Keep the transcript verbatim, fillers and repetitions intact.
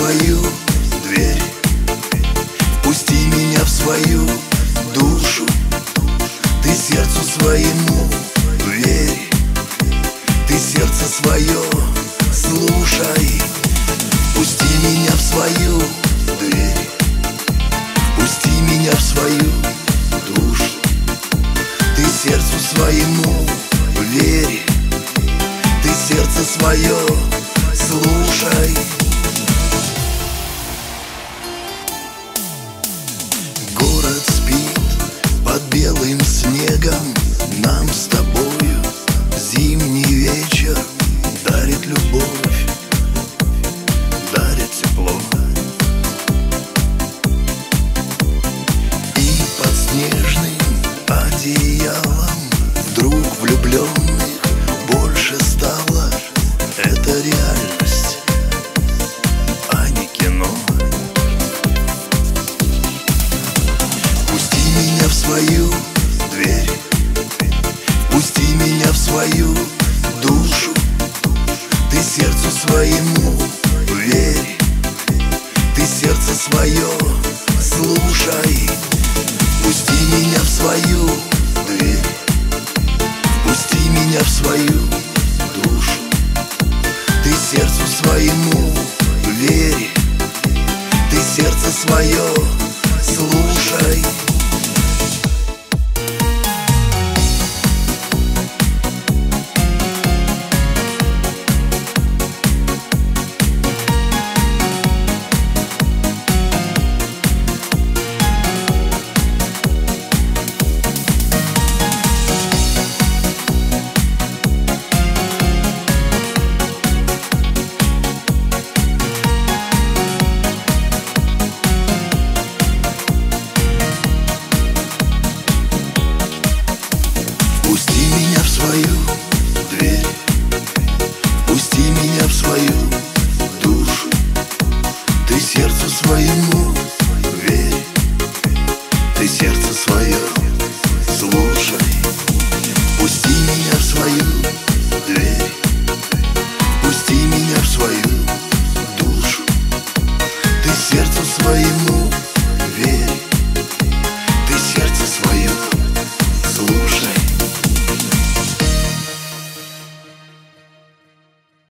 свою дверь, впусти меня в свою душу. Ты сердцу своему верь, ты сердце свое слушай. Впусти меня в свою дверь, впусти меня в свою душу. Ты сердцу своему верь, ты сердце свое слушай. Город спит под белым снегом, нам с тобою зимний вечер дарит любовь, дарит тепло. И под снежным одеялом вдруг влюбленных больше стало. Это реальность, а не кино. Впусти меня в свою дверь, впусти меня в свою душу. Ты сердцу своему верь, ты сердце свое слушай. Впусти меня в свою дверь, впусти меня в свою душу. Ты сердцу своему верь, ты сердце свое слушай. Впусти меня в свою дверь, впусти меня в свою душу. Ты сердцу своему верь, ты сердце свое слушай. Впусти меня в свою дверь, впусти меня в свою душу. Ты сердцу своему